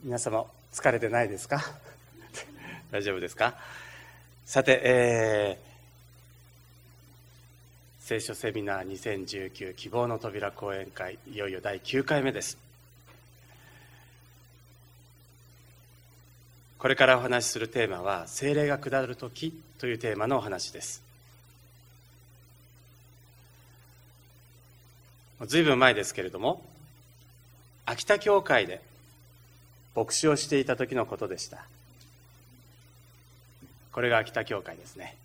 皆様疲れてないですか？大丈夫ですか？さて、聖書セミナー2019希望の扉講演会、いよいよ第9回目です。これからお話しするテーマは聖霊が下るときというテーマのお話です。ずいぶん前ですけれども、秋田教会で牧師をしていた時のことでした。これが秋田教会ですね。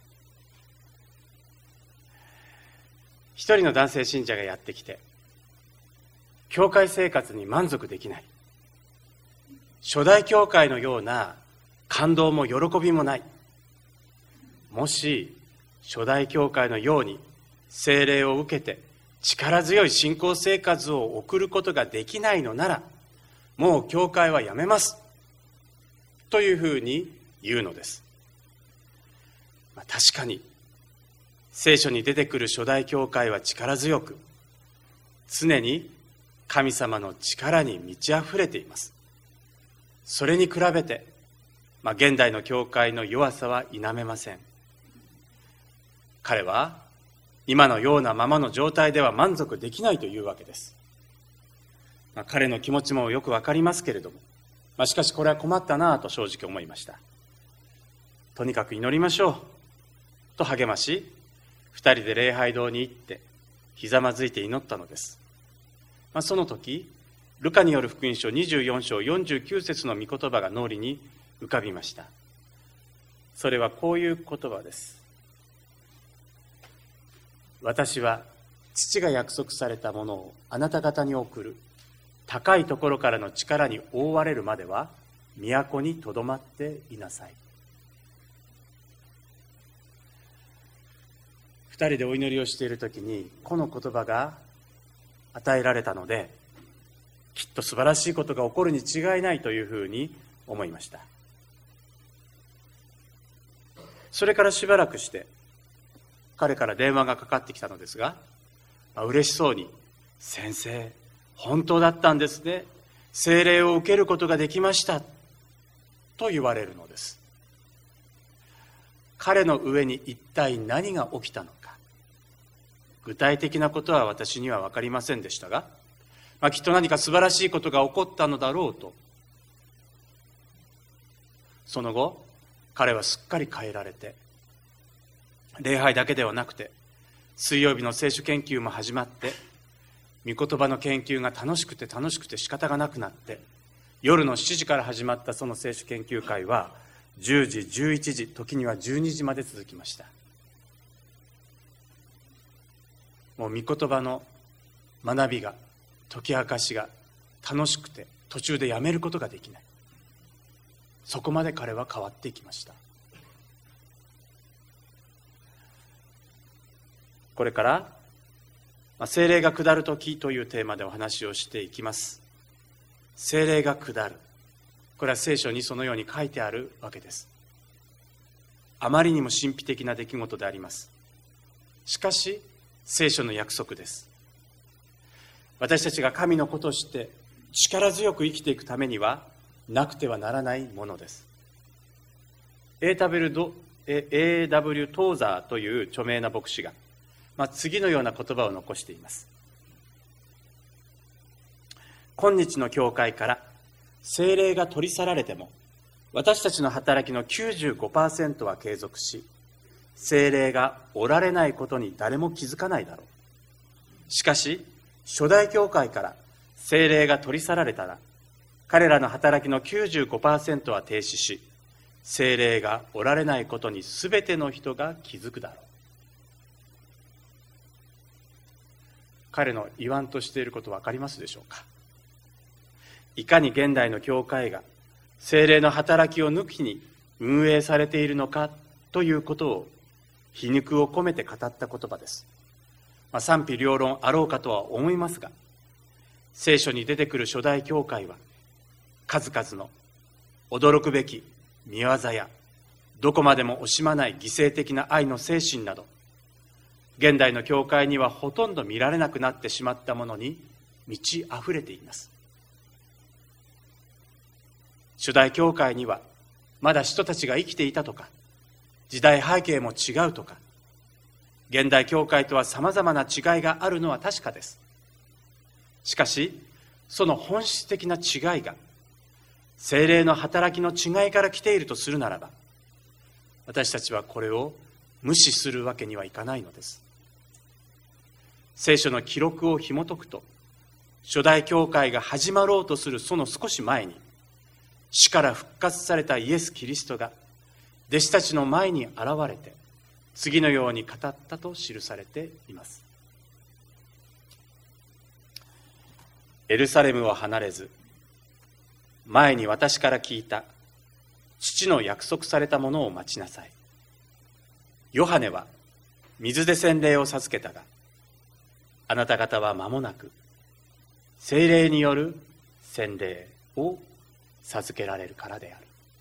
一人の男性信者がやってきて、教会生活に満足できない、初代教会のような感動も喜びもない、もし初代教会のように聖霊を受けて力強い信仰生活を送ることができないのなら、もう教会はやめますというふうに言うのです。確かに聖書に出てくる初代教会は力強く、常に神様の力に満ち溢れています。それに比べて、現代の教会の弱さは否めません。彼は今のようなままの状態では満足できないというわけです。彼の気持ちもよくわかりますけれども、しかしこれは困ったなぁと正直思いました。とにかく祈りましょうと励まし、二人で礼拝堂に行ってひざまずいて祈ったのです。その時、ルカによる福音書24章49節の御言葉が脳裏に浮かびました。それはこういう言葉です。私は父が約束されたものをあなた方に送る。高いところからの力に覆われるまでは都にとどまっていなさい。二人でお祈りをしているときにこの言葉が与えられたので、きっと素晴らしいことが起こるに違いないというふうに思いました。それからしばらくして彼から電話がかかってきたのですが、嬉しそうに、先生、本当だったんですね。聖霊を受けることができましたと言われるのです。彼の上に一体何が起きたのか、具体的なことは私には分かりませんでしたが、きっと何か素晴らしいことが起こったのだろうと。その後、彼はすっかり変えられて、礼拝だけではなくて水曜日の聖書研究も始まって、御言葉の研究が楽しくて仕方がなくなって、夜の7時から始まったその聖書研究会は10時、11時、時には12時まで続きました。もう御言葉の学びが、解き明かしが楽しくて途中でやめることができない、そこまで彼は変わっていきました。これから聖霊が下るときというテーマでお話をしていきます。聖霊が下る、これは聖書にそのように書いてあるわけです。あまりにも神秘的な出来事であります。しかし聖書の約束です。私たちが神の子として力強く生きていくためにはなくてはならないものです。A.W. トーザーという著名な牧師が次のような言葉を残しています。今日の教会から聖霊が取り去られても、私たちの働きの 95% は継続し、聖霊がおられないことに誰も気づかないだろう。しかし初代教会から聖霊が取り去られたら、彼らの働きの 95% は停止し、聖霊がおられないことに全ての人が気づくだろう。彼の言わんとしていること分かりますでしょうか。いかに現代の教会が聖霊の働きを抜きに運営されているのかということを皮肉を込めて語った言葉です。賛否両論あろうかとは思いますが、聖書に出てくる初代教会は数々の驚くべき見業やどこまでも惜しまない犠牲的な愛の精神など、現代の教会にはほとんど見られなくなってしまったものに満ち溢れています。 初代教会にはまだ人たちが生きていたとか、時代背景も違うとか、現代教会とはさまざまな違いがあるのは確かです。しかし、その本質的な違いが聖霊の働きの違いから来ているとするならば、私たちはこれを無視するわけにはいかないのです。聖書の記録を紐解くと、初代教会が始まろうとするその少し前に、死から復活されたイエス・キリストが弟子たちの前に現れて、次のように語ったと記されています。エルサレムを離れず、前に私から聞いた父の約束されたものを待ちなさい。ヨハネは水で洗礼を授けたが、あなた方は間もなく聖霊による洗礼を授けられるからである。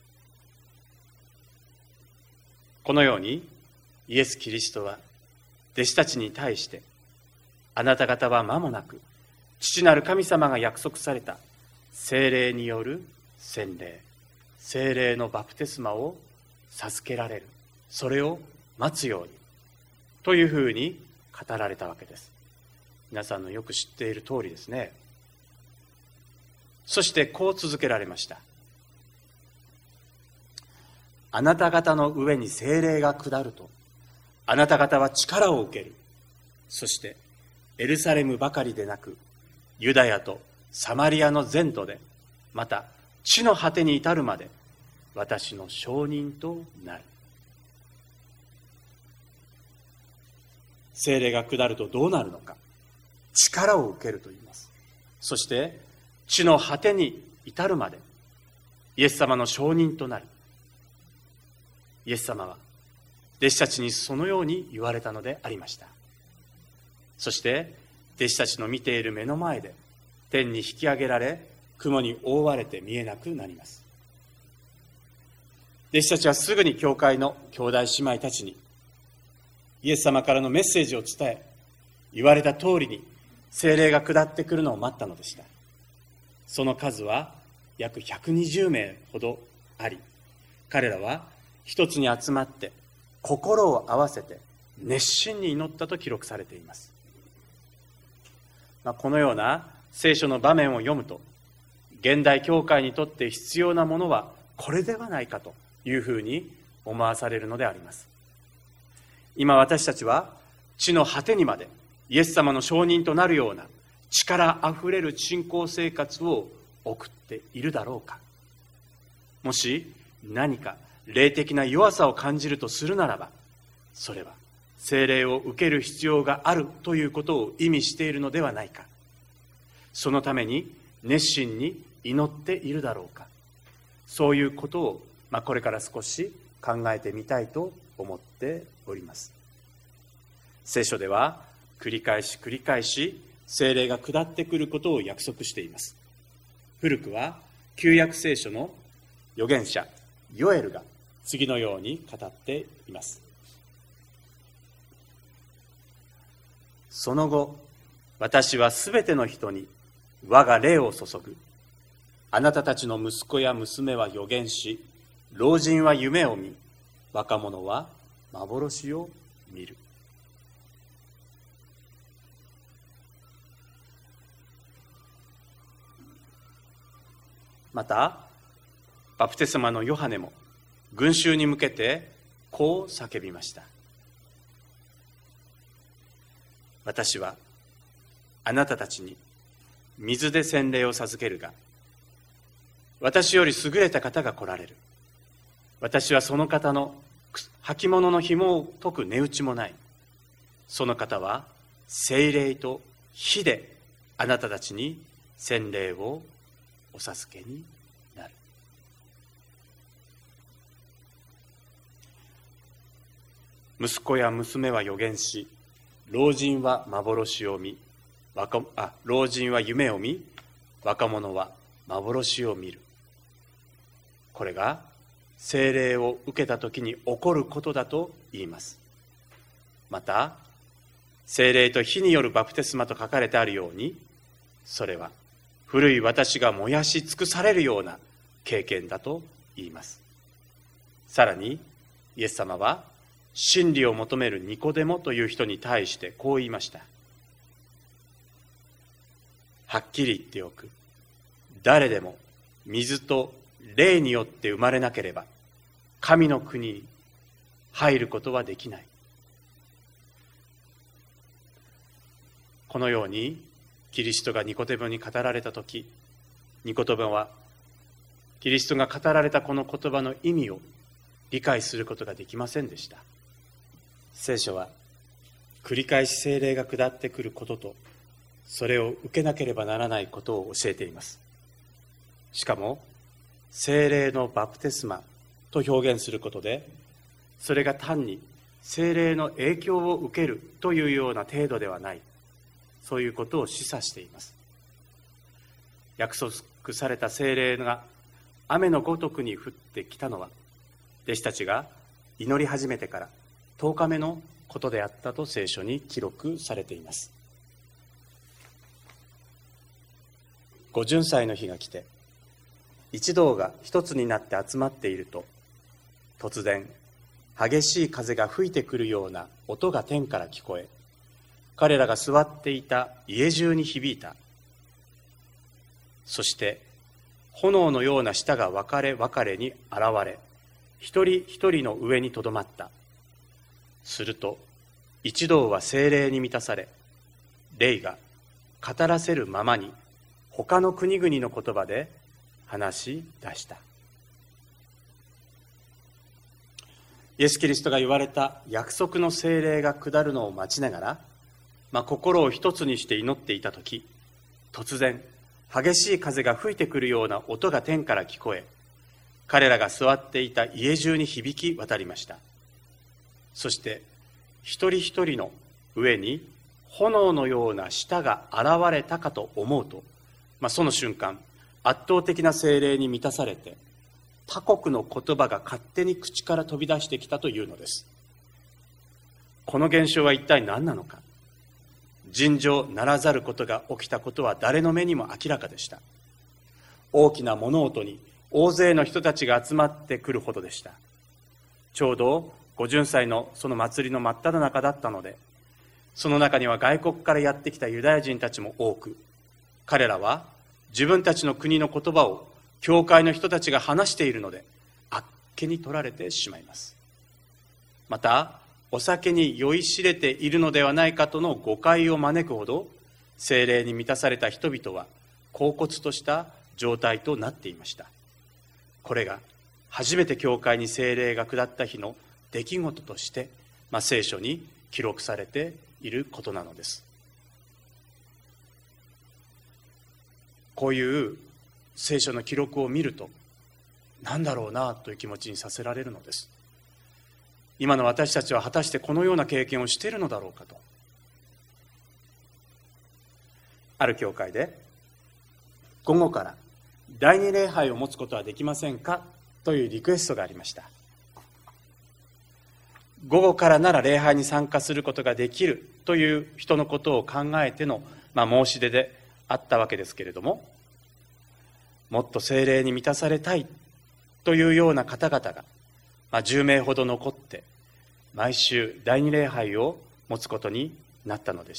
このようにイエス・キリストは弟子たちに対して、あなた方は間もなく父なる神様が約束された聖霊による洗礼、聖霊のバプテスマを授けられる、それを待つようにというふうに語られたわけです。皆さんのよく知っている通りですね。そしてこう続けられました。あなた方の上に聖霊が下ると、あなた方は力を受ける。そしてエルサレムばかりでなく、ユダヤとサマリアの全土で、また地の果てに至るまで私の証人となる。聖霊が下るとどうなるのか。力を受けると言います。そして地の果てに至るまでイエス様の証人となる。イエス様は弟子たちにそのように言われたのでありました。そして弟子たちの見ている目の前で天に引き上げられ、雲に覆われて見えなくなります。弟子たちはすぐに教会の兄弟姉妹たちにイエス様からのメッセージを伝え、言われた通りに聖霊が下ってくるのを待ったのでした。その数は約120名ほどあり、彼らは一つに集まって心を合わせて熱心に祈ったと記録されています。このような聖書の場面を読むと、現代教会にとって必要なものはこれではないかというふうに思わされるのであります。今私たちは地の果てにまでイエス様の証人となるような力あふれる信仰生活を送っているだろうか。もし何か霊的な弱さを感じるとするならば、それは聖霊を受ける必要があるということを意味しているのではないか。そのために熱心に祈っているだろうか。そういうことを、これから少し考えてみたいと思っております。聖書では繰り返し繰り返し聖霊が下ってくることを約束しています。古くは旧約聖書の預言者ヨエルが次のように語っています。その後、私はすべての人に我が霊を注ぐ。あなたたちの息子や娘は預言し、老人は夢を見、若者は幻を見る。また、バプテスマのヨハネも群衆に向けてこう叫びました。私はあなたたちに水で洗礼を授けるが、私より優れた方が来られる。私はその方の履物の紐を解く値打ちもない。その方は聖霊と火であなたたちに洗礼をお授けになる。息子や娘は預言し、老人は幻を見、老人は夢を見、若者は幻を見る。これが聖霊を受けたときに起こることだと言います。また、聖霊と火によるバプテスマと書かれてあるように、それは古い私が燃やし尽くされるような経験だと言います。さらにイエス様は真理を求めるニコデモという人に対してこう言いました。はっきり言っておく。誰でも水と霊によって生まれなければ神の国に入ることはできない。このようにキリストがニコデモに語られたとき、ニコデモはキリストが語られたこの言葉の意味を理解することができませんでした。聖書は繰り返し聖霊が下ってくることと、それを受けなければならないことを教えています。しかも聖霊のバプテスマと表現することで、それが単に聖霊の影響を受けるというような程度ではない、そういうことを示唆しています。約束された聖霊が雨のごとくに降ってきたのは、弟子たちが祈り始めてから10日目のことであったと聖書に記録されています。御巡祭の日が来て、一同が一つになって集まっていると、突然激しい風が吹いてくるような音が天から聞こえ、彼らが座っていた家中に響いた。そして炎のような舌が分かれ分かれに現れ、一人一人の上にとどまった。すると一同は聖霊に満たされ、霊が語らせるままに他の国々の言葉で話し出した。イエス・キリストが言われた約束の聖霊が下るのを待ちながら、心を一つにして祈っていたとき、突然激しい風が吹いてくるような音が天から聞こえ、彼らが座っていた家中に響き渡りました。そして一人一人の上に炎のような舌が現れたかと思うと、その瞬間圧倒的な聖霊に満たされて、他国の言葉が勝手に口から飛び出してきたというのです。この現象は一体何なのか。尋常ならざることが起きたことは誰の目にも明らかでした。大きな物音に大勢の人たちが集まってくるほどでした。ちょうど御巡祭のその祭りの真っ只中だったので、その中には外国からやってきたユダヤ人たちも多く、彼らは自分たちの国の言葉を教会の人たちが話しているので、あっけに取られてしまいます。またお酒に酔いしれているのではないかとの誤解を招くほど、聖霊に満たされた人々は恍惚とした状態となっていました。これが初めて教会に聖霊が下った日の出来事として、聖書に記録されていることなのです。こういう聖書の記録を見ると、何だろうなという気持ちにさせられるのです。今の私たちは果たしてこのような経験をしているのだろうかと。ある教会で、午後から第二礼拝を持つことはできませんかというリクエストがありました。午後からなら礼拝に参加することができるという人のことを考えての、申し出であったわけですけれども、もっと聖霊に満たされたいというような方々が、10名ほど残って毎週第二礼拝を持つことになったのでした。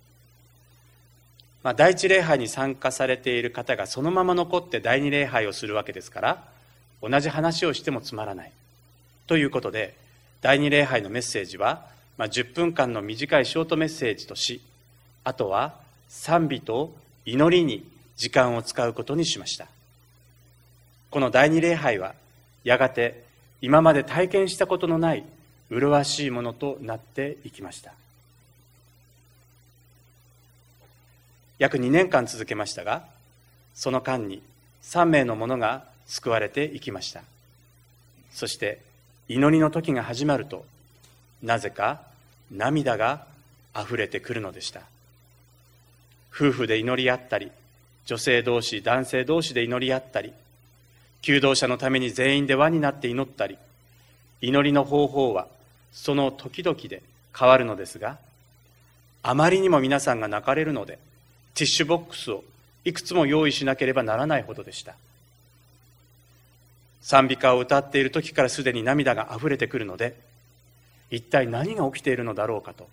第一礼拝に参加されている方がそのまま残って第二礼拝をするわけですから、同じ話をしてもつまらないということで、第二礼拝のメッセージは、10分間の短いショートメッセージとし、あとは賛美と祈りに時間を使うことにしました。この第二礼拝はやがて今まで体験したことのない麗しいものとなっていきました。約2年間続けましたが、その間に3名の者が救われていきました。そして祈りの時が始まると、なぜか涙があふれてくるのでした。夫婦で祈り合ったり、女性同士、男性同士で祈り合ったり、求道者のために全員で輪になって祈ったり、祈りの方法はその時々で変わるのですが、あまりにも皆さんが泣かれるので、ティッシュボックスをいくつも用意しなければならないほどでした。 賛美歌を歌っている時からすでに涙があふれてくるので、一体何が起きているのだろうかと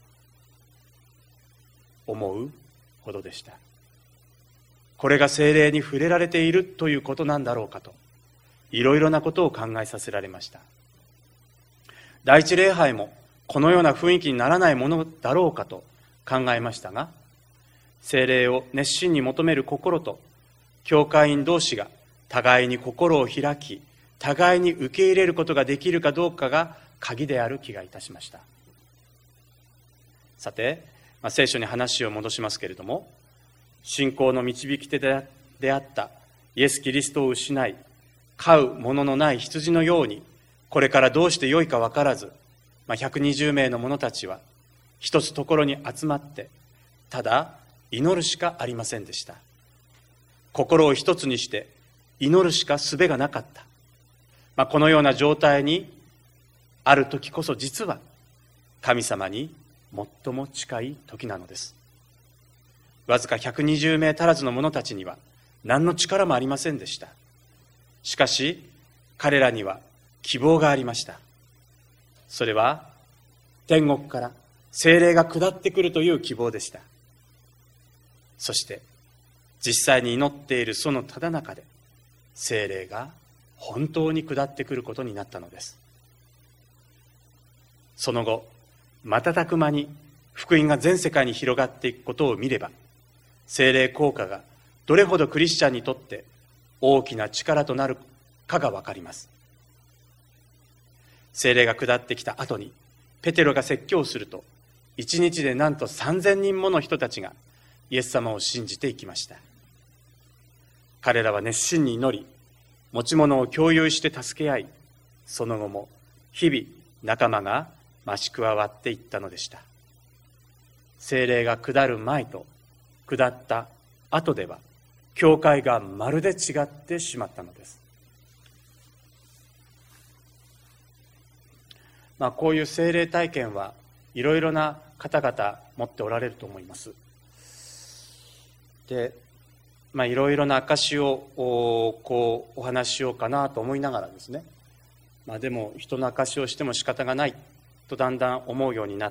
思うほどでした。これが聖霊に触れられているということなんだろうかと、いろいろなことを考えさせられました。第一礼拝もこのような雰囲気にならないものだろうかと考えましたが、聖霊を熱心に求める心と教会員同士が互いに心を開き、互いに受け入れることができるかどうかが鍵である気がいたしました。さて、聖書に話を戻しますけれども、信仰の導き手であったイエス・キリストを失い、飼うもののない羊のように、これからどうしてよいか分からず、120名の者たちは一つところに集まって、ただ祈るしかありませんでした。心を一つにして祈るしか術がなかった。このような状態にある時こそ実は神様に最も近い時なのです。わずか120名足らずの者たちには何の力もありませんでした。しかし彼らには希望がありました。それは天国から聖霊が下ってくるという希望でした。そして実際に祈っているそのただ中で聖霊が本当に下ってくることになったのです。その後、瞬く間に福音が全世界に広がっていくことを見れば、聖霊効果がどれほどクリスチャンにとって大きな力となるかがわかります。聖霊が下ってきた後にペテロが説教すると、一日でなんと3000人もの人たちがイエス様を信じていきました。彼らは熱心に祈り、持ち物を共有して助け合い、その後も日々仲間が増し加わっていったのでした。聖霊が下る前と下った後では、教会がまるで違ってしまったのです。こういう聖霊体験はいろいろな方々持っておられると思います。で、いろいろな証をお話ししようかなと思いながらですね、でも人の証をしても仕方がないとだんだん思うようになって、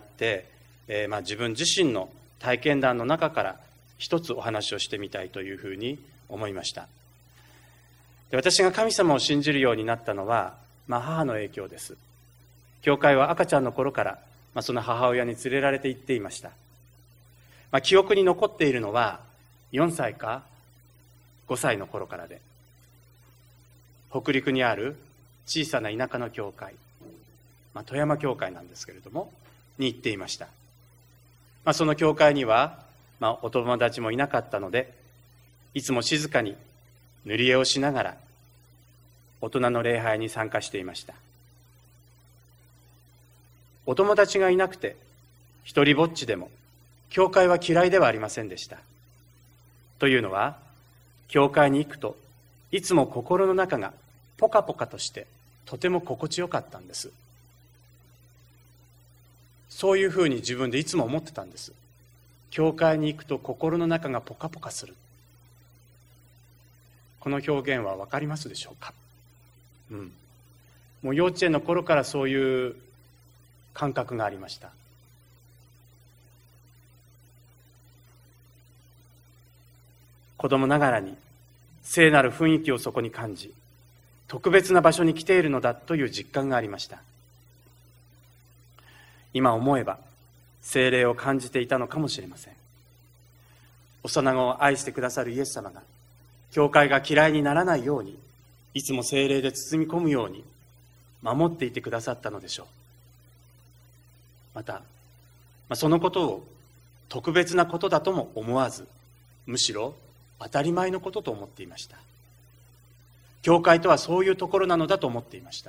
自分自身の体験談の中から一つお話をしてみたいというふうに思いました。で、私が神様を信じるようになったのは、母の影響です。教会は赤ちゃんの頃から、その母親に連れられて行っていました。記憶に残っているのは4歳か5歳の頃からで、北陸にある小さな田舎の教会、富山教会なんですけれどもに行っていました。その教会には、お友達もいなかったので、いつも静かに塗り絵をしながら大人の礼拝に参加していました。お友達がいなくて一人ぼっちでも教会は嫌いではありませんでした。というのは、教会に行くといつも心の中がポカポカとしてとても心地よかったんです。そういうふうに自分でいつも思ってたんです。教会に行くと心の中がポカポカする。この表現は分かりますでしょうか。もう幼稚園の頃からそういう感覚がありました。子供ながらに聖なる雰囲気をそこに感じ、特別な場所に来ているのだという実感がありました。今思えば聖霊を感じていたのかもしれません。幼子を愛してくださるイエス様が、教会が嫌いにならないように、いつも聖霊で包み込むように守っていてくださったのでしょう。また、そのことを特別なことだとも思わず、むしろ当たり前のことと思っていました。教会とはそういうところなのだと思っていました。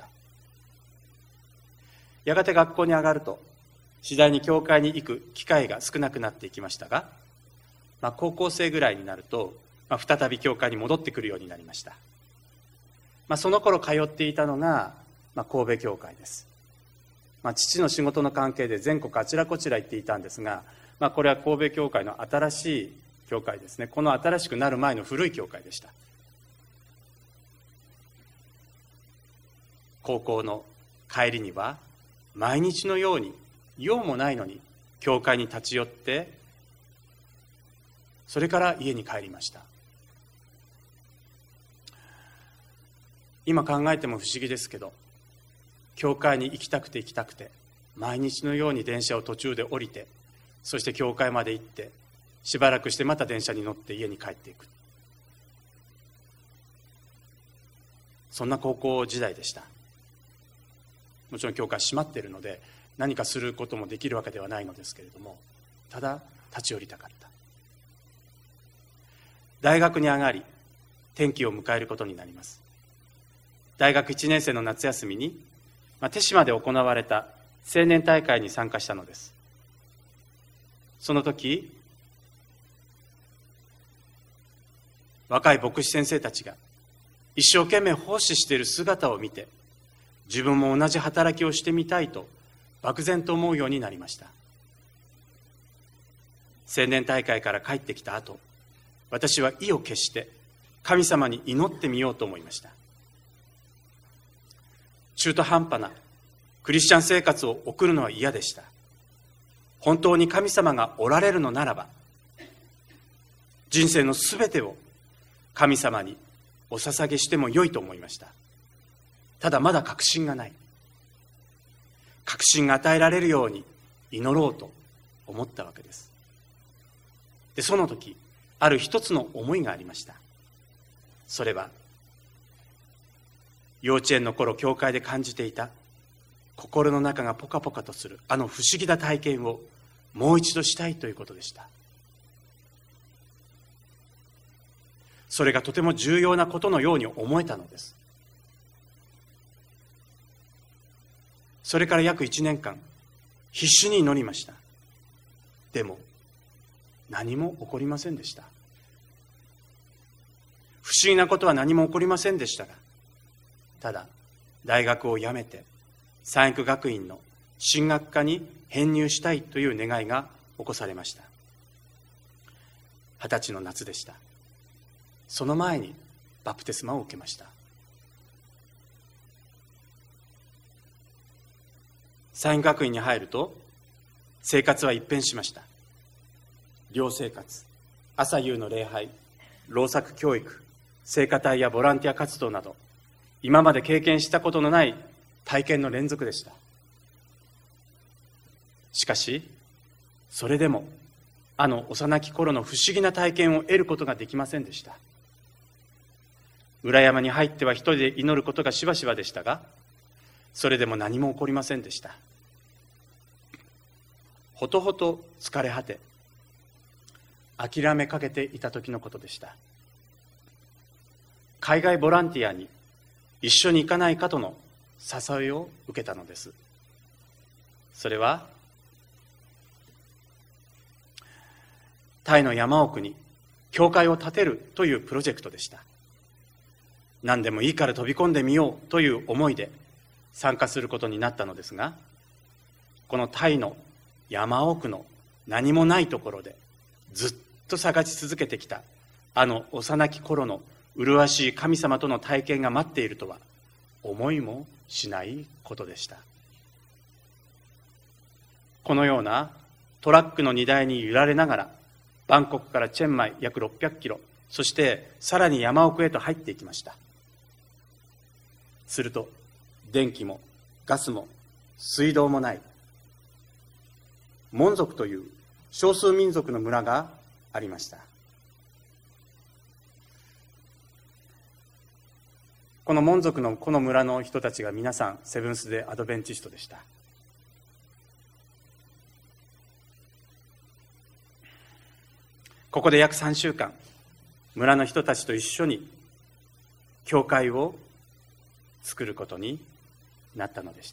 やがて学校に上がると、次第に教会に行く機会が少なくなっていきましたが、高校生ぐらいになると、再び教会に戻ってくるようになりました。その頃通っていたのが、神戸教会です。父の仕事の関係で全国あちらこちら行っていたんですが、これは神戸教会の新しい教会ですね。この新しくなる前の古い教会でした。 高校の帰りには毎日のように用もないのに教会に立ち寄って、それから家に帰りました。今考えても不思議ですけど、教会に行きたくて毎日のように電車を途中で降りて、そして教会まで行ってしばらくしてまた電車に乗って家に帰っていく、そんな高校時代でした。もちろん教会閉まっているので何かすることもできるわけではないのですけれども、ただ立ち寄りたかった。大学に上がり転機を迎えることになります。大学1年生の夏休みに、手島で行われた青年大会に参加したのです。その時、若い牧師先生たちが一生懸命奉仕している姿を見て、自分も同じ働きをしてみたいと漠然と思うようになりました。青年大会から帰ってきた後、私は意を決して神様に祈ってみようと思いました。中途半端なクリスチャン生活を送るのは嫌でした。本当に神様がおられるのならば、人生のすべてを神様にお捧げしてもよいと思いました。ただまだ確信がない。確信が与えられるように祈ろうと思ったわけです。で、その時、ある一つの思いがありました。それは、幼稚園の頃教会で感じていた心の中がポカポカとするあの不思議な体験をもう一度したいということでした。それがとても重要なことのように思えたのです。それから約1年間必死に祈りました。でも何も起こりませんでした。不思議なことは何も起こりませんでしたが、ただ大学を辞めて三育学院の神学科に編入したいという願いが起こされました。20歳の夏でした。その前にバプテスマを受けました。三育学院に入ると生活は一変しました。寮生活、朝夕の礼拝、労作教育、聖歌隊やボランティア活動など、今まで経験したことのない体験の連続でした。しかし、それでもあの幼き頃の不思議な体験を得ることができませんでした。裏山に入っては一人で祈ることがしばしばでしたが、それでも何も起こりませんでした。ほとほと疲れ果て、諦めかけていた時のことでした。海外ボランティアに一緒に行かないかとの誘いを受けたのです。それはタイの山奥に教会を建てるというプロジェクトでした。何でもいいから飛び込んでみようという思いで参加することになったのですが、このタイの山奥の何もないところでずっと探し続けてきたあの幼き頃の麗しい神様との体験が待っているとは思いもしないことでした。このようなトラックの荷台に揺られながらバンコクからチェンマイ約600キロ、そしてさらに山奥へと入っていきました。すると電気もガスも水道もないモン族という少数民族の村がありました。このモン族のこの村の人たちが皆さんセブンス・デ・アドベンチストでした。ここで約3週間村の人たちと一緒に教会を作ることになったのでした。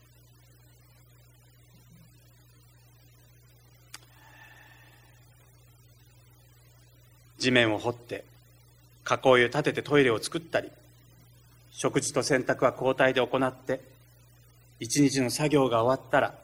地面を掘って囲いを立ててトイレを作ったり、食事と洗濯は交代で行って、一日の作業が終わったら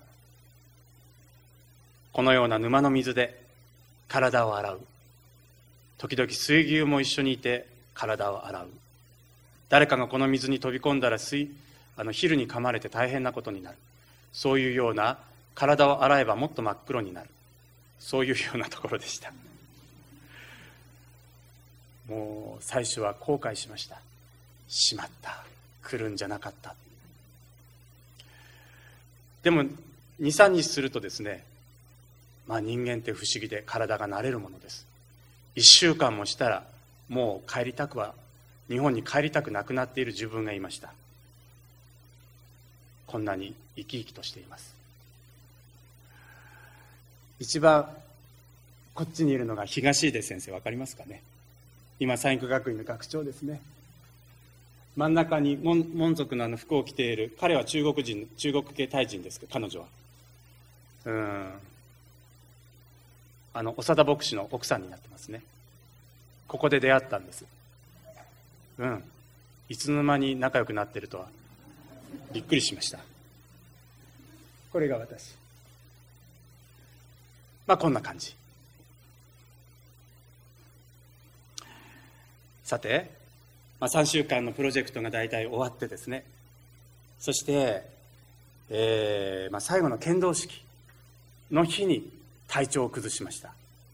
このような沼の水で体を洗う。時々水牛も一緒にいて体を洗う。誰かがこの水に飛び込んだら昼に噛まれて大変なことになる、そういうような、体を洗えばもっと真っ黒になる、そういうようなところでした。もう最初は後悔しました。しまった、来るんじゃなかった。でも 2,3 日するとですね、人間って不思議で体が慣れるものです。1週間もしたらもう日本に帰りたくなくなっている自分がいました。こんなに生き生きとしています。一番こっちにいるのが東出先生、わかりますかね。今三育学院の学長ですね。真ん中に門族の服を着ている、彼は中国系タイ人ですけど、彼女は長田牧師の奥さんになってますね。ここで出会ったんです。いつの間に仲良くなってるとはびっくりしました。これが私。こんな感じ。さて、3週間のプロジェクトが大体終わってですね、そして、最後の献堂式の日に体調を崩しました。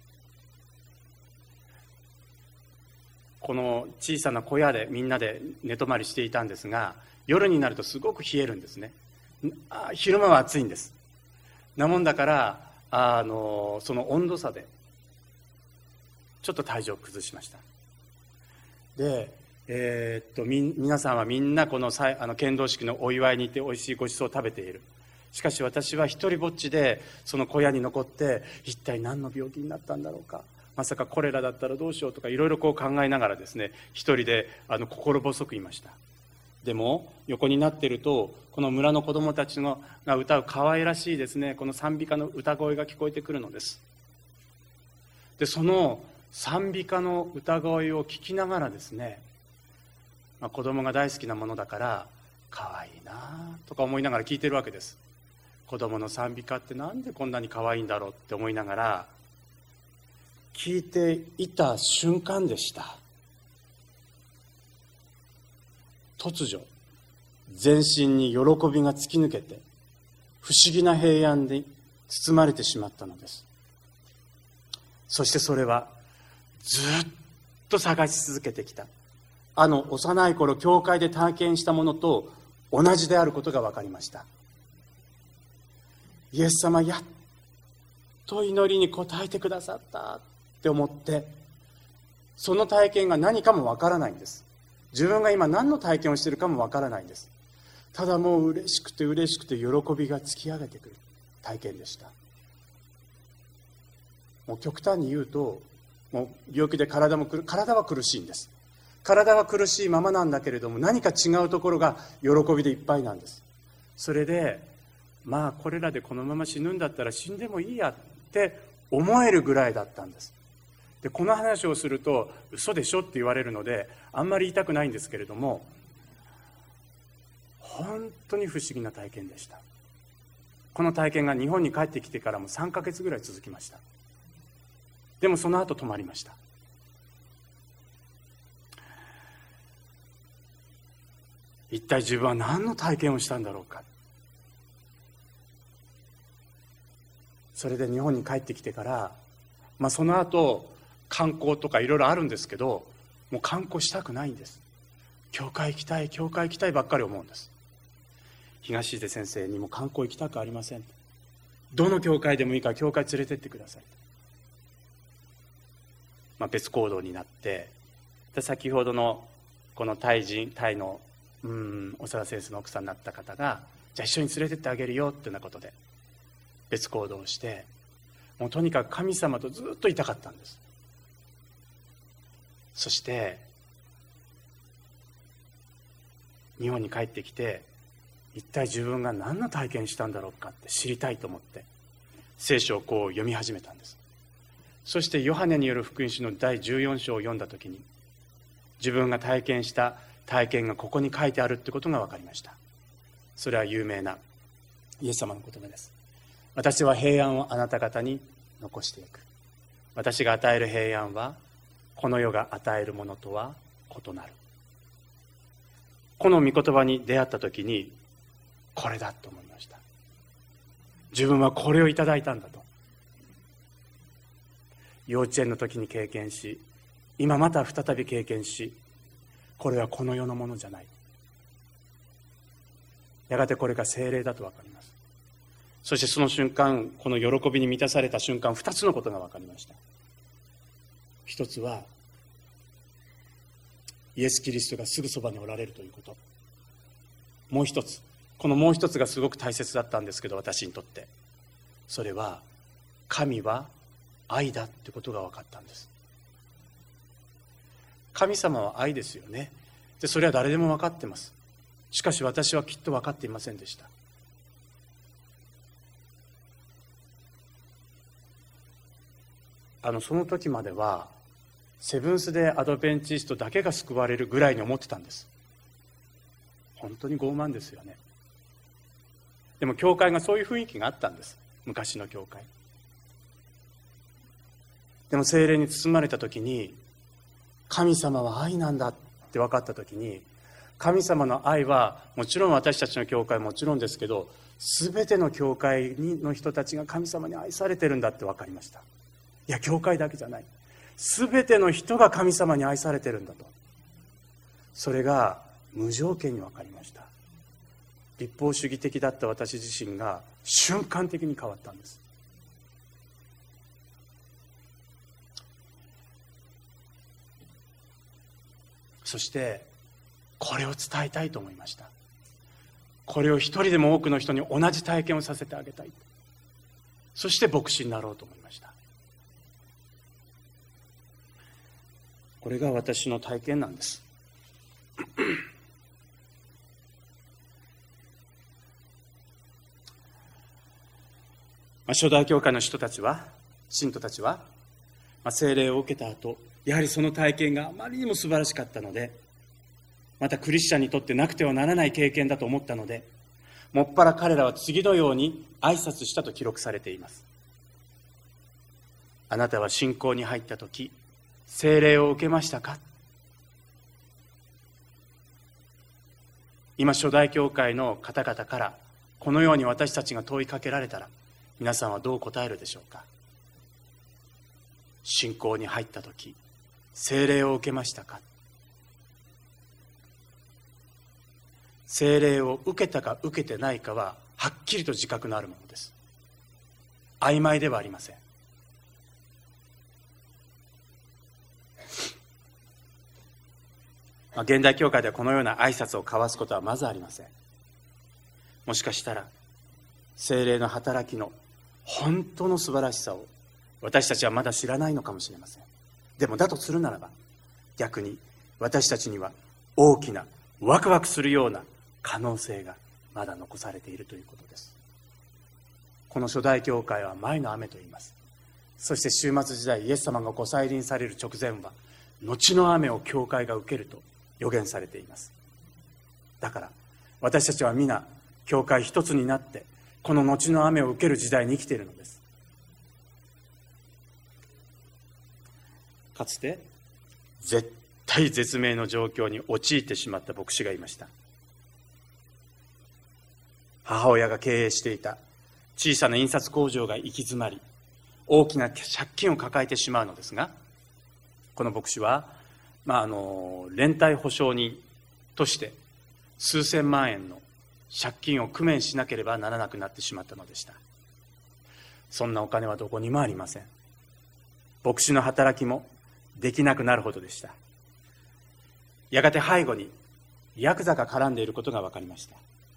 この小さな小屋でみんなで寝泊まりしていたんですが、夜になるとすごく冷えるんですね。昼間は暑いんです。なもんだからその温度差でちょっと体調を崩しました。で、皆さんはみんなこの献堂式のお祝いに行っておいしいごちそうを食べている。しかし私は一人ぼっちでその小屋に残って、一体何の病気になったんだろうか、まさかコレラだったらどうしようとかいろいろ考えながらですね、一人で心細くいました。でも横になっていると、この村の子どもたちが歌う可愛らしいですね、この賛美歌の歌声が聞こえてくるのです。でその賛美歌の歌声を聞きながらですね、子供が大好きなものだから可愛いなとか思いながら聞いてるわけです。子供の賛美歌ってなんでこんなに可愛いんだろうって思いながら聞いていた瞬間でした。突如全身に喜びが突き抜けて、不思議な平安に包まれてしまったのです。そしてそれはずっと探し続けてきた幼い頃教会で体験したものと同じであることが分かりました。イエス様、やっと祈りに応えてくださったって思って、その体験が何かも分からないんです。自分が今何の体験をしているかも分からないんです。ただもう嬉しくて嬉しくて喜びが突き上げてくる体験でした。もう極端に言うと、もう病気で体は苦しいんです。体は苦しいままなんだけれども、何か違うところが喜びでいっぱいなんです。それでこれらでこのまま死ぬんだったら死んでもいいやって思えるぐらいだったんです。でこの話をすると嘘でしょって言われるのであんまり言いたくないんですけれども、本当に不思議な体験でした。この体験が日本に帰ってきてからも3ヶ月ぐらい続きました。でもその後止まりました。一体自分は何の体験をしたんだろうか。それで日本に帰ってきてから、その後観光とかいろいろあるんですけど、もう観光したくないんです。教会行きたいばっかり思うんです。東出先生にも観光行きたくありません。どの教会でもいいから教会連れてってください。別行動になって、で先ほどのこのタイの長田先生の奥さんになった方が、じゃあ一緒に連れてってあげるよっていうようなことで別行動をして、もうとにかく神様とずっといたかったんです。そして日本に帰ってきて、一体自分が何の体験したんだろうかって知りたいと思って聖書を読み始めたんです。そしてヨハネによる福音書の第14章を読んだ時に、自分が体験した体験がここに書いてあるってことが分かりました。それは有名なイエス様の言葉です。私は平安をあなた方に残していく。私が与える平安はこの世が与えるものとは異なる。 この御言葉に出会った時に、これだと思いました。自分はこれをいただいたんだと。幼稚園の時に経験し、今また再び経験し、これはこの世のものじゃない。やがてこれが聖霊だと分かります。そしてその瞬間、この喜びに満たされた瞬間、二つのことが分かりました。一つは、イエス・キリストがすぐそばにおられるということ。もう一つ、このもう一つがすごく大切だったんですけど、私にとって。それは、神は愛だってことが分かったんです。神様は愛ですよね。で、それは誰でも分かってます。しかし私はきっと分かっていませんでした。その時まではセブンス・デー・アドベンチストだけが救われるぐらいに思ってたんです。本当に傲慢ですよね。でも教会がそういう雰囲気があったんです。昔の教会。でも聖霊に包まれた時に、神様は愛なんだって分かった時に、神様の愛はもちろん私たちの教会もちろんですけど、全ての教会の人たちが神様に愛されてるんだって分かりました。いや、教会だけじゃない、全ての人が神様に愛されてるんだと。それが無条件に分かりました。立法主義的だった私自身が瞬間的に変わったんです。そしてこれを伝えたいと思いました。これを一人でも多くの人に同じ体験をさせてあげたい。そして牧師になろうと思いました。これが私の体験なんです。初代教会の人たちは、信徒たちは、聖霊を受けた後、やはりその体験があまりにも素晴らしかったので、またクリスチャンにとってなくてはならない経験だと思ったので、もっぱら彼らは次のように挨拶したと記録されています。あなたは信仰に入ったとき、聖霊を受けましたか？今初代教会の方々からこのように私たちが問いかけられたら、皆さんはどう答えるでしょうか？信仰に入ったとき、聖霊を受けましたか？聖霊を受けたか受けてないかははっきりと自覚のあるものです。曖昧ではありません。現代教会ではこのような挨拶を交わすことはまずありません。もしかしたら聖霊の働きの本当の素晴らしさを私たちはまだ知らないのかもしれません。でもだとするならば、逆に私たちには大きなワクワクするような可能性がまだ残されているということです。この初代教会は前の雨と言います。そして終末時代、イエス様がご再臨される直前は後の雨を教会が受けると予言されています。だから私たちは皆教会一つになってこの後の雨を受ける時代に生きているのです。かつて絶対絶命の状況に陥ってしまった牧師がいました。母親が経営していた小さな印刷工場が行き詰まり、大きな借金を抱えてしまうのですが、この牧師は、連帯保証人として数千万円の借金を工面しなければならなくなってしまったのでした。そんなお金はどこにもありません。牧師の働きもできなくなるほどでした。やがて背後にヤクザが絡んでいることが分かりました。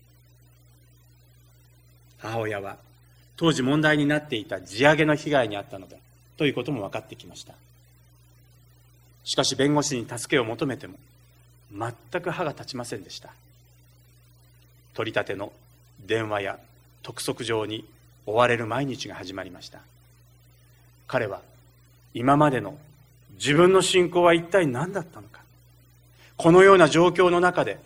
母親は当時問題になっていた地上げの被害に遭ったのだということも分かってきました。しかし弁護士に助けを求めても全く歯が立ちませんでした。取り立ての電話や督促状に追われる毎日が始まりました。彼は今までの自分の信仰は一体何だったのか、このような状況の中で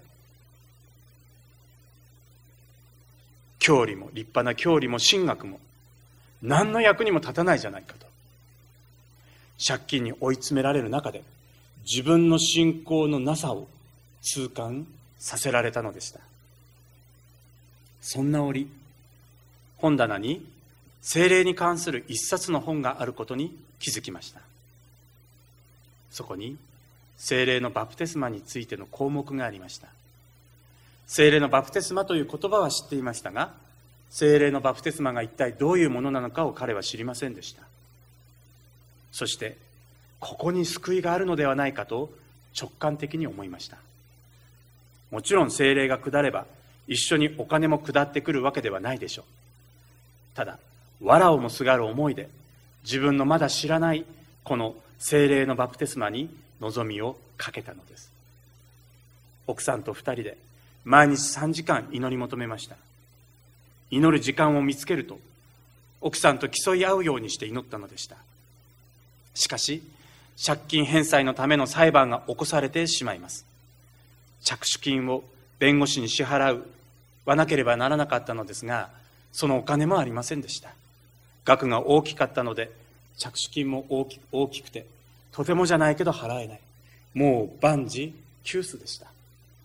教理も立派な教理も神学も何の役にも立たないじゃないかと、借金に追い詰められる中で自分の信仰のなさを痛感させられたのでした。そんな折、本棚に聖霊に関する一冊の本があることに気づきました。そこに聖霊のバプテスマについての項目がありました。聖霊のバプテスマという言葉は知っていましたが、聖霊のバプテスマが一体どういうものなのかを彼は知りませんでした。そしてここに救いがあるのではないかと直感的に思いました。もちろん聖霊が下れば一緒にお金も下ってくるわけではないでしょう。ただ藁をもすがる思いで自分のまだ知らないこの聖霊のバプテスマに望みをかけたのです。奥さんと2人で毎日3時間祈り求めました。祈る時間を見つけると奥さんと競い合うようにして祈ったのでした。しかし借金返済のための裁判が起こされてしまいます。着手金を弁護士に支払わなければならなかったのですが、そのお金もありませんでした。額が大きかったので着手金も大きくてとてもじゃないけど払えない。もう万事休すでした。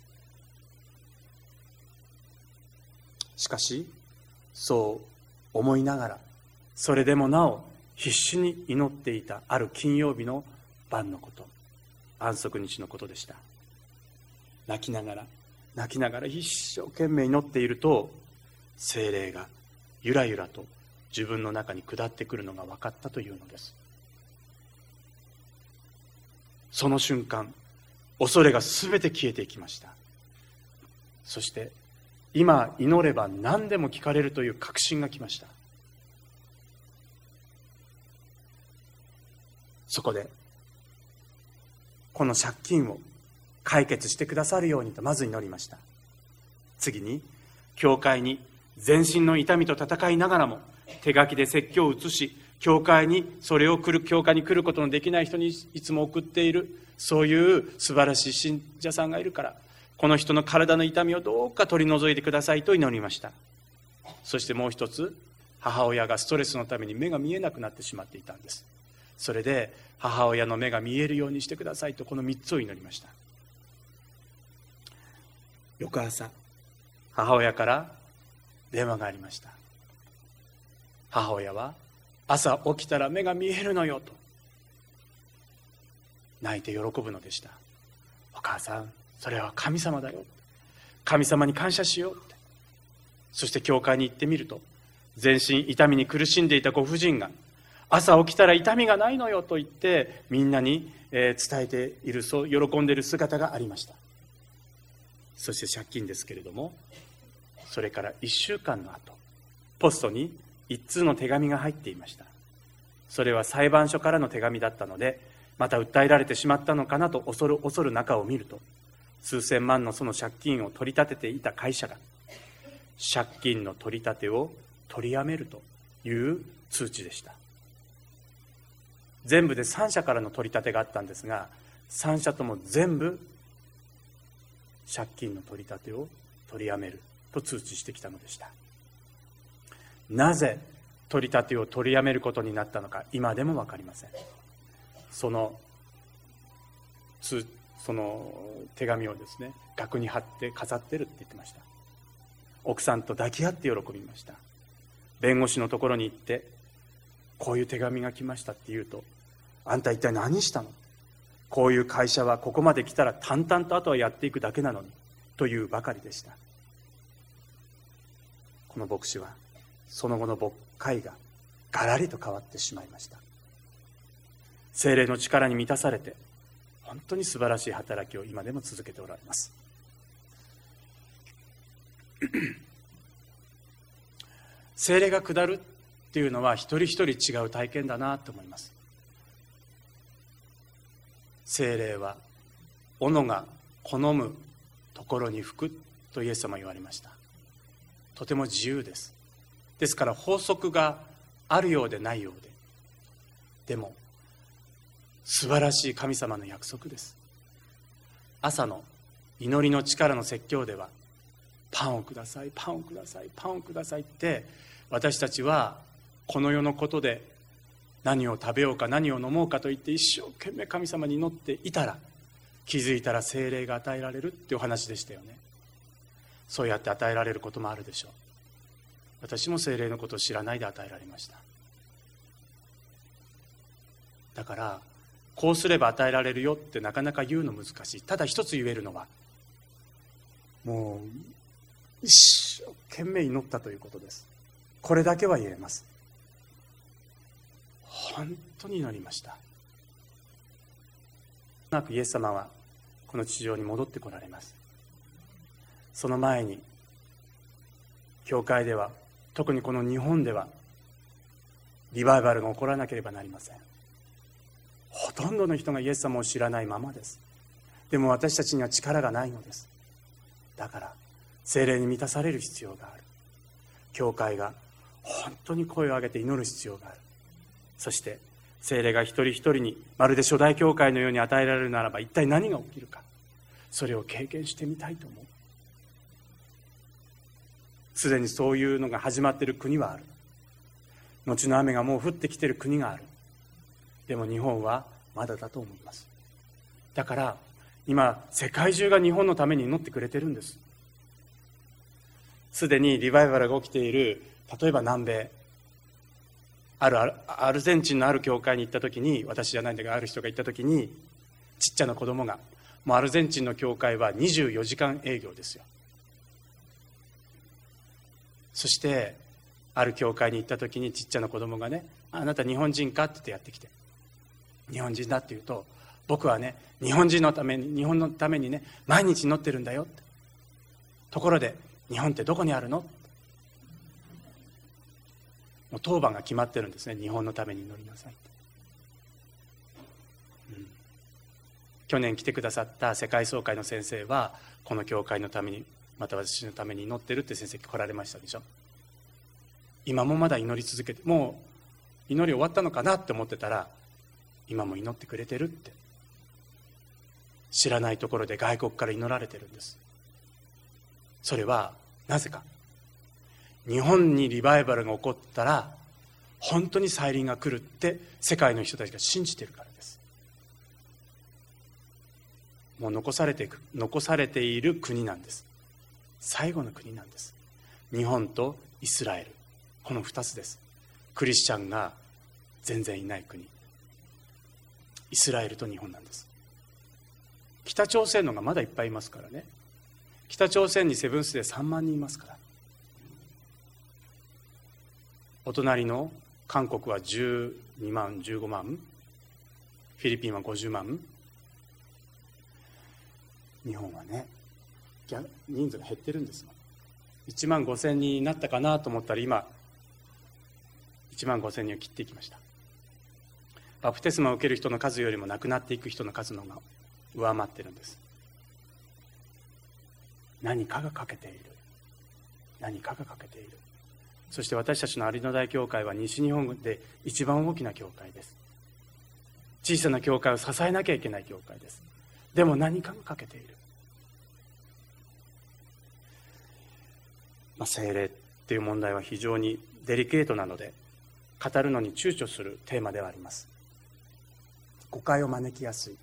しかしそう思いながら、それでもなお必死に祈っていたある金曜日の晩のこと、安息日のことでした。泣きながら一生懸命祈っていると、聖霊がゆらゆらと自分の中に下ってくるのが分かったというのです。その瞬間、恐れがすべて消えていきました。そして今祈れば何でも聞かれるという確信が来ました。そこでこの借金を解決してくださるようにとまず祈りました。次に教会に全身の痛みと戦いながらも手書きで説教を移し、教会に来ることのできない人にいつも送っている、そういう素晴らしい信者さんがいるから、この人の体の痛みをどうか取り除いてくださいと祈りました。そしてもう一つ、母親がストレスのために目が見えなくなってしまっていたんです。それで母親の目が見えるようにしてくださいと、この3つを祈りました。翌朝、母親から電話がありました。母親は朝起きたら目が見えるのよと泣いて喜ぶのでした。お母さん、それは神様だよ、神様に感謝しようって。そして教会に行ってみると、全身痛みに苦しんでいたご婦人が朝起きたら痛みがないのよと言ってみんなに伝えている、そう喜んでいる姿がありました。そして借金ですけれども、それから1週間の後、ポストに1通の手紙が入っていました。それは裁判所からの手紙だったので、また訴えられてしまったのかなと恐る中を見ると、数千万のその借金を取り立てていた会社が借金の取り立てを取りやめるという通知でした。全部で3社からの取り立てがあったんですが、3社とも全部借金の取り立てを取りやめると通知してきたのでした。なぜ取り立てを取りやめることになったのか、今でも分かりません。その手紙をですね、額に貼って飾ってるって言ってました。奥さんと抱き合って喜びました。弁護士のところに行って、こういう手紙が来ましたって言うと、あんた一体何したの？こういう会社はここまで来たら淡々とあとはやっていくだけなのにというばかりでした。この牧師はその後の牧会がガラリと変わってしまいました。聖霊の力に満たされて、本当に素晴らしい働きを今でも続けておられます。聖霊が下るっていうのは一人一人違う体験だなと思います。聖霊は斧が好むところに吹くとイエス様は言われました。とても自由です。ですから法則があるようでないようで、でも素晴らしい神様の約束です。朝の祈りの力の説教では、パンをください、パンをください、パンをくださいって、私たちはこの世のことで何を食べようか何を飲もうかと言って一生懸命神様に祈っていたら、 気づいたら聖霊が与えられるっていうお話でしたよね。そうやって与えられることもあるでしょう。私も聖霊のことを知らないで与えられました。だからこうすれば与えられるよってなかなか言うの難しい。ただ一つ言えるのは、もう一生懸命祈ったということです。これだけは言えます。本当に祈りました。なくイエス様はこの地上に戻ってこられます。その前に教会では、特にこの日本ではリバイバルが起こらなければなりません。ほとんどの人がイエス様を知らないままです。でも私たちには力がないのです。だから聖霊に満たされる必要がある。教会が本当に声を上げて祈る必要がある。そして聖霊が一人一人にまるで初代教会のように与えられるならば、一体何が起きるか、それを経験してみたいと思う。すでにそういうのが始まっている国はある。後の雨がもう降ってきている国がある。でも日本はまだだと思います。だから今世界中が日本のために祈ってくれてるんです。すでにリバイバルが起きている、例えば南米、アルゼンチンのある教会に行った時に、私じゃないんだけどある人が行った時に、ちっちゃな子供が、もうアルゼンチンの教会は24時間営業ですよ。そしてある教会に行った時に、ちっちゃな子供がね、あなた日本人かって言ってやってきて、日本人だって言うと、僕はね、日本のためにね、毎日祈ってるんだよって。ところで日本ってどこにあるの？もう当番が決まってるんですね。日本のために祈りなさいって、去年来てくださった世界総会の先生は、この教会のために、また私のために祈ってるって先生来られましたでしょ。今もまだ祈り続けて、もう祈り終わったのかなって思ってたら、今も祈ってくれてるって。知らないところで外国から祈られてるんです。それはなぜか、日本にリバイバルが起こったら本当に再臨が来るって世界の人たちが信じているからです。もう残されている国なんです。最後の国なんです。日本とイスラエル、この2つです。クリスチャンが全然いない国、イスラエルと日本なんです。北朝鮮のがまだいっぱいいますからね。北朝鮮にセブンスで3万人いますから。お隣の韓国は12万15万、フィリピンは50万。日本はね、人数が減ってるんですよ。1万5千人になったかなと思ったら、今1万5千人を切っていきました。バプテスマを受ける人の数よりも亡くなっていく人の数の方が上回ってるんです。何かが欠けている。何かが欠けている。そして私たちの有野大教会は西日本で一番大きな教会です。小さな教会を支えなきゃいけない教会です。でも何かが欠けている。聖霊っていう問題は非常にデリケートなので、語るのに躊躇するテーマではあります。誤解を招きやすい。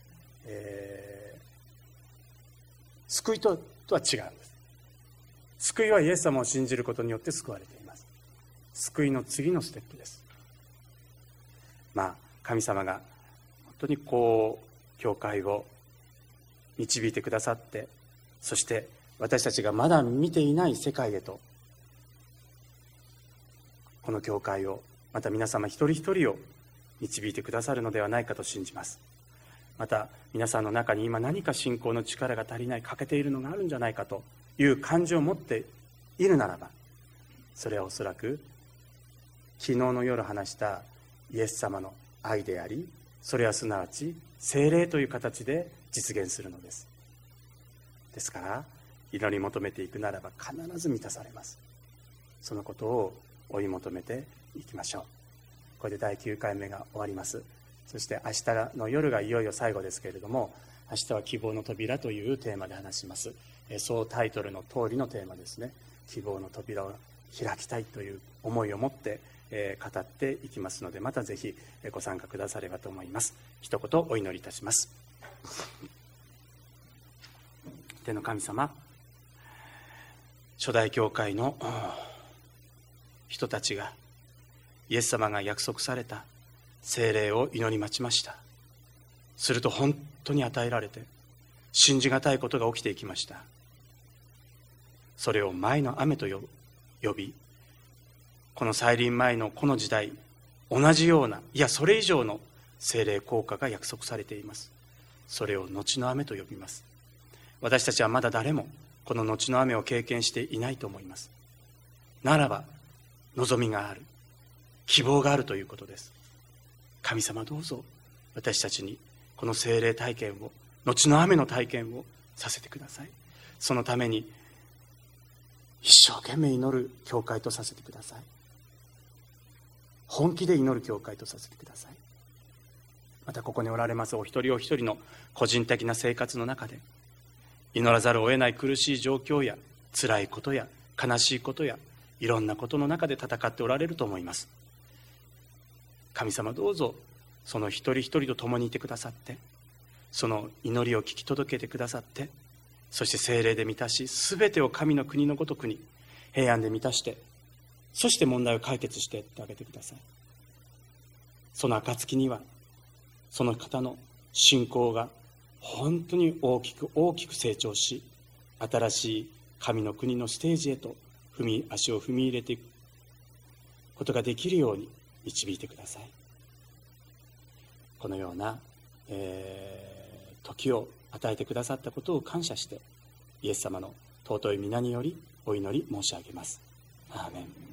救いとは違うんです。救いはイエス様を信じることによって救われています。救いの次のステップです。神様が本当に教会を導いてくださって、そして私たちがまだ見ていない世界へと、この教会を、また皆様一人一人を導いてくださるのではないかと信じます。また皆さんの中に今何か信仰の力が足りない、欠けているのがあるんじゃないかという感情を持っているならば、それはおそらく昨日の夜話したイエス様の愛であり、それはすなわち聖霊という形で実現するのです。ですから祈り求めていくならば必ず満たされます。そのことを追い求めていきましょう。これで第9回目が終わります。そして明日の夜がいよいよ最後ですけれども、明日は希望の扉というテーマで話します。そうタイトルの通りのテーマですね。希望の扉を開きたいという思いを持って語っていきますので、またぜひご参加くださればと思います。一言お祈りいたします。 天の神様、初代教会の人たちがイエス様が約束された聖霊を祈り待ちました。すると本当に与えられて、信じがたいことが起きていきました。それを前の雨と呼び、この再臨前のこの時代、同じような、いやそれ以上の聖霊効果が約束されています。それを後の雨と呼びます。私たちはまだ誰もこの後の雨を経験していないと思います。ならば望みがある、希望があるということです。神様、どうぞ私たちにこの聖霊体験を、後の雨の体験をさせてください。そのために一生懸命祈る教会とさせてください。本気で祈る教会とさせてください。またここにおられますお一人お一人の個人的な生活の中で、祈らざるを得ない苦しい状況や辛いことや悲しいことやいろんなことの中で戦っておられると思います。神様、どうぞその一人一人と共にいてくださって、その祈りを聞き届けてくださって、そして聖霊で満たし、すべてを神の国のごとくに平安で満たして、そして問題を解決していってあげてください。その暁にはその方の信仰が本当に大きく大きく成長し、新しい神の国のステージへと足を踏み入れていくことができるように導いてください。このような、時を与えてくださったことを感謝して、イエス様の尊い皆によりお祈り申し上げます。アーメン。